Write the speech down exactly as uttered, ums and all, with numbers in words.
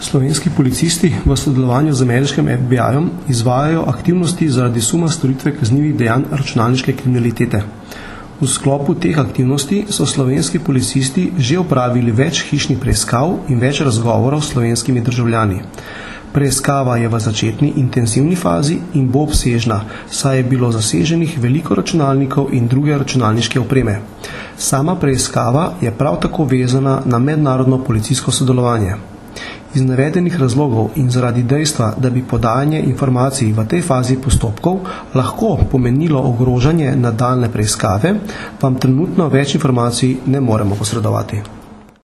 Slovenski policisti v sodelovanju z ameriškim F B I-jem izvajajo aktivnosti zaradi suma storitve kaznivih dejanj računalniške kriminalitete. V sklopu teh aktivnosti so slovenski policisti že opravili več hišnih preiskav in več razgovorov s slovenskimi državljani. Preiskava je v začetni intenzivni fazi in bo obsežna, saj je bilo zaseženih veliko računalnikov in druge računalniške opreme. Sama preiskava je prav tako vezana na mednarodno policijsko sodelovanje. Iz navedenih razlogov in zaradi dejstva, da bi podajanje informacij v tej fazi postopkov lahko pomenilo ogrožanje nadaljnje preiskave, vam trenutno več informacij ne moremo posredovati.